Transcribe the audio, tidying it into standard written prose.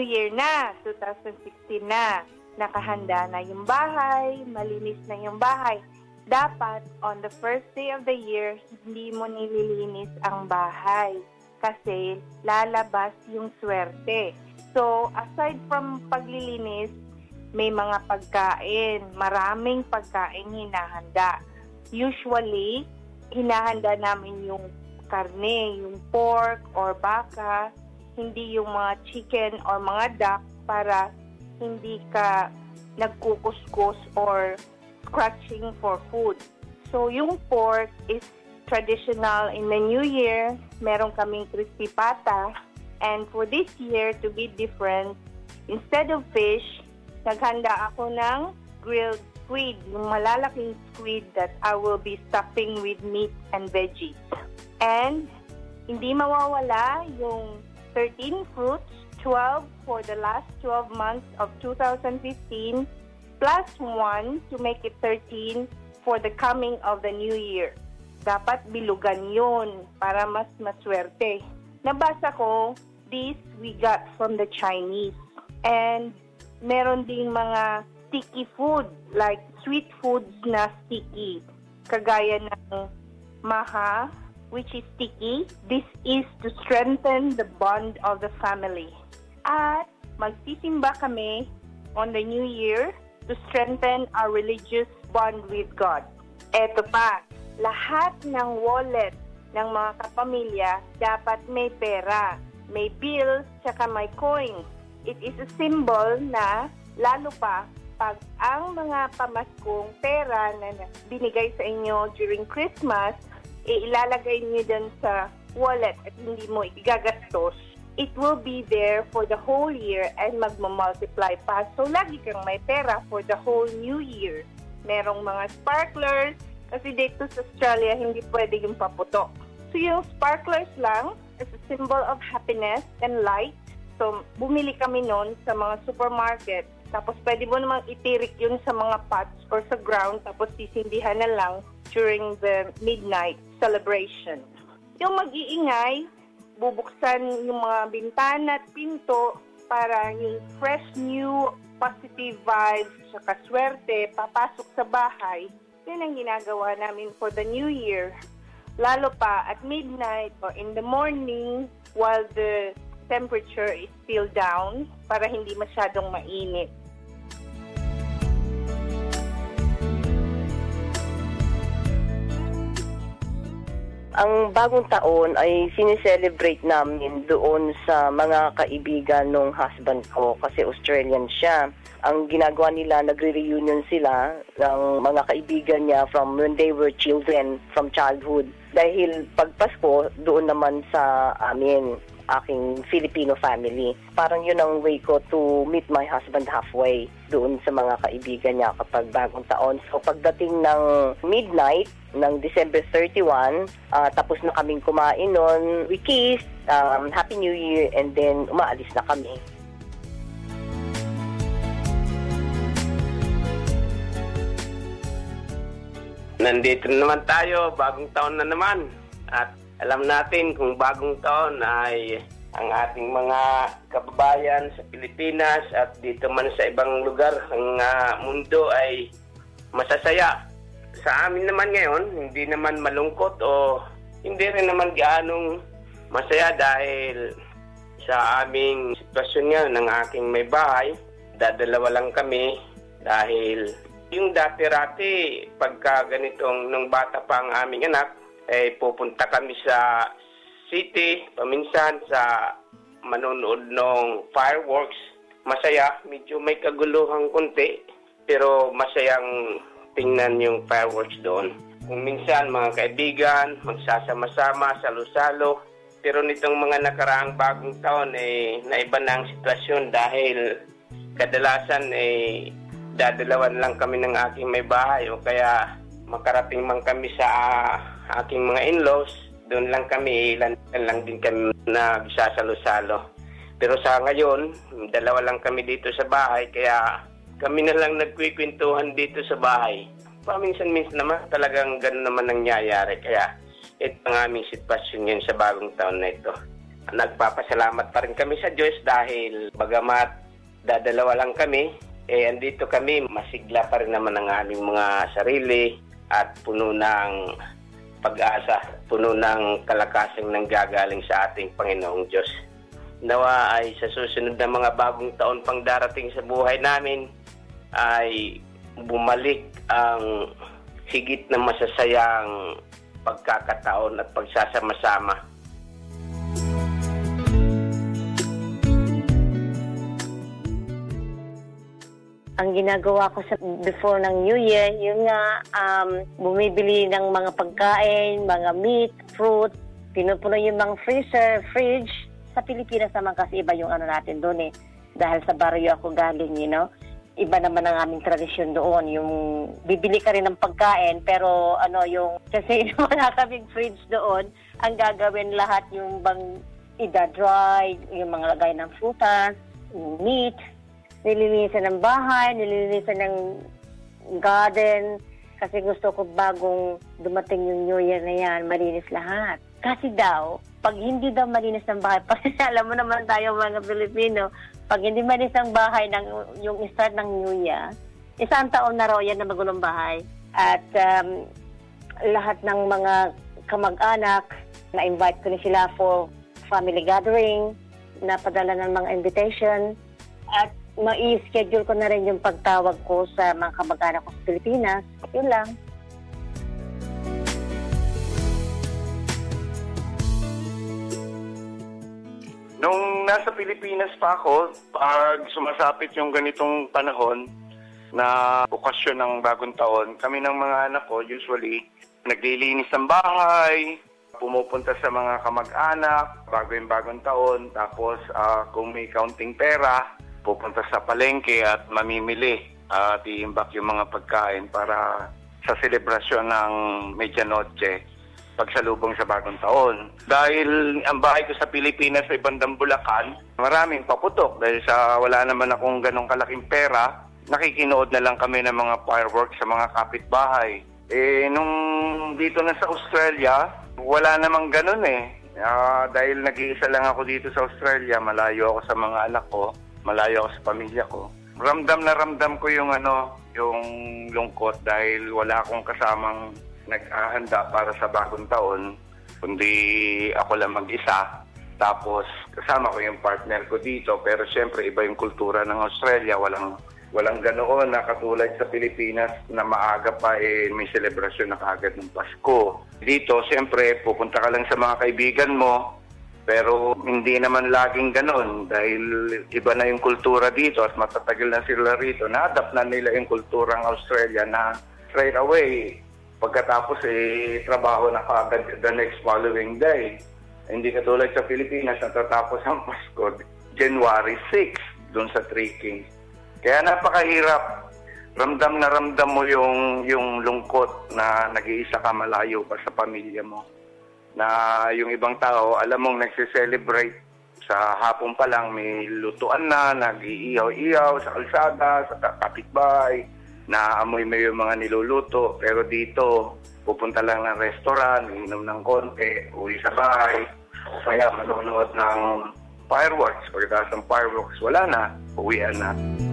Year na, 2016 na. Nakahanda na yung bahay, malinis na yung bahay. Dapat, on the first day of the year, hindi mo nililinis ang bahay kasi lalabas yung swerte. So, aside from paglilinis, may mga pagkain, maraming pagkain hinahanda. Usually, hinahanda namin yung karne, yung pork or baka, hindi yung mga chicken or mga duck para hindi ka nagkukuskus or scratching for food. So, yung pork is traditional in the New Year. Meron kaming crispy pata. And for this year, to be different, instead of fish, naghanda ako ng grilled squid, yung malalaking squid that I will be stuffing with meat and veggies. And hindi mawawala yung 13 fruits, 12 for the last 12 months of 2015, plus 1 to make it 13 for the coming of the new year. Dapat bilugan yun para mas maswerte. Nabasa ko, this we got from the Chinese. And meron ding mga sticky food, like sweet foods na sticky. Kagaya ng maha, which is sticky. This is to strengthen the bond of the family. At magsisimba kami on the New Year to strengthen our religious bond with God. Eto pa, lahat ng wallet ng mga kapamilya dapat may pera, may bills, tsaka may coins. It is a symbol na lalo pa pag ang mga pamaskong pera na binigay sa inyo during Christmas, ilalagay niyo dun sa wallet at hindi mo igagastos, it will be there for the whole year and magmamultiply pa. So, lagi kang may pera for the whole new year. Merong mga sparklers, kasi dito sa Australia, hindi pwede yung paputok. So, yung sparklers lang is a symbol of happiness and light. So, bumili kami nun sa mga supermarket. Tapos, pwede mo namang itirik yun sa mga pots or sa ground, tapos sisindihan na lang during the midnight celebration. Yung mag-iingay, bubuksan yung mga bintana at pinto para yung fresh, new, positive vibes, saka swerte, papasok sa bahay. Yun ang ginagawa namin for the new year. Lalo pa at midnight or in the morning while the temperature is still down para hindi masyadong mainit. Ang bagong taon ay sineselebrate namin doon sa mga kaibigan ng husband ko kasi Australian siya. Ang ginagawa nila, nagre-reunion sila ng mga kaibigan niya from when they were children, from childhood. Dahil pag Pasko, doon naman sa aking Filipino family. Parang yun ang way ko to meet my husband halfway doon sa mga kaibigan niya kapag bagong taon. So pagdating ng midnight ng December 31, tapos na kaming kumain noon, we kissed, Happy New Year, and then umaalis na kami. Nandito naman tayo, bagong taon na naman. At alam natin kung bagong taon ay ang ating mga kababayan sa Pilipinas at dito man sa ibang lugar ng mundo ay masasaya. Sa amin naman ngayon, hindi naman malungkot o hindi rin naman gaanong masaya dahil sa aming sitwasyon nga ng aking may bahay, dadalawa lang kami dahil yung dati-rati pagka ganitong nung bata pa ang aming anak, pupunta kami sa city, paminsan sa manonood ng fireworks. Masaya, medyo may kaguluhang konti, pero masayang tingnan yung fireworks doon. Kung minsan mga kaibigan, magsasama-sama, salo-salo, pero nitong mga nakaraang bagong taon, naiba na ang sitwasyon dahil kadalasan dadalawan lang kami ng aking may bahay o kaya makarating man kami sa aking mga in-laws, doon lang kami, ilan lang din kami nagsasalo-salo. Pero sa ngayon, dalawa lang kami dito sa bahay, kaya kami na lang nagkwikwentuhan dito sa bahay. Paminsan-minsan naman talagang ganun naman nangyayari, kaya ito ang aming sitwasyon ngayon sa bagong taon na ito. nagpapasalamat pa rin kami sa Diyos dahil bagamat dadalawa lang kami, andito kami, masigla pa rin naman ang aming mga sarili at puno ng pag-asa, puno ng kalakasang nanggagaling sa ating Panginoong Diyos. Nawa ay sa susunod na mga bagong taon pang darating sa buhay namin ay bumalik ang higit na masasayang pagkakataon at pagsasama-sama. Ang ginagawa ko sa before ng New Year, yung nga bumibili ng mga pagkain, mga meat, fruit, pinupuno yung mga freezer, fridge. Sa Pilipinas naman kasi iba yung ano natin doon eh. Dahil sa barrio ako galing, iba naman ang aming tradisyon doon. Yung bibili ka rin ng pagkain, pero kasi wala kaming fridge doon, ang gagawin lahat yung bang ida-dry, yung mga lagay ng frutas, yung meat, nililinisan ng bahay, nililinisan ng garden, kasi gusto ko bagong dumating yung New Year na yan, malinis lahat. Kasi daw, pag hindi daw malinis ng bahay, alam mo naman tayo mga Pilipino, pag hindi malinis ang bahay yung start ng New Year, isang taon na raw yan na magulong bahay. At lahat ng mga kamag-anak, na-invite ko na sila for family gathering, napadala ng mga invitation, at ma-schedule ko na rin yung pagtawag ko sa mga kamag-anak ko sa Pilipinas. Yun lang. Nung nasa Pilipinas pa ako, pag sumasapit yung ganitong panahon na okasyon ng bagong taon, kami ng mga anak ko usually naglilinis ng bahay, pumupunta sa mga kamag-anak bago yung bagong taon, tapos kung may kaunting pera, pupunta sa palengke at mamimili at iimbak yung mga pagkain para sa selebrasyon ng Medianoche pagsalubong sa bagong taon. Dahil ang bahay ko sa Pilipinas ay bandang Bulacan, maraming paputok dahil sa wala naman akong ganong kalaking pera, nakikinood na lang kami ng mga fireworks sa mga kapitbahay. Nung dito na sa Australia, wala namang ganon eh. Dahil nag-iisa lang ako dito sa Australia, malayo ako sa mga anak ko, malayo ako sa pamilya ko. Ramdam na ramdam ko yung yung lungkot dahil wala akong kasamang naghahanda para sa bagong taon, kundi ako lang mag-isa. Tapos kasama ko yung partner ko dito, pero siyempre iba yung kultura ng Australia, walang ganoon na katulad sa Pilipinas na maaga pa may selebrasyon na kaagad ng Pasko. Dito siyempre pupunta ka lang sa mga kaibigan mo, pero hindi naman laging ganon dahil iba na yung kultura dito at matatagal na sila rito. Na-adapt na nila yung kulturang Australia na straight away pagkatapos trabaho na kaagad the next following day. Hindi katulad sa Pilipinas, natatapos ang Pasko January 6 doon sa Three Kings. Kaya napakahirap. Ramdam na ramdam mo yung lungkot na nag-iisa ka malayo pa sa pamilya mo. Na yung ibang tao, alam mong nagse-celebrate sa hapon pa lang, may lutuan na, nag-iihaw-ihaw sa kalsada, sa kapitbahay, naamoy mo yung mga niluluto. Pero dito, pupunta lang ng restaurant, inom ng konti, uwi sa bahay, o kaya manonood ng fireworks. Pagkatapos ng fireworks, wala na, uwian na.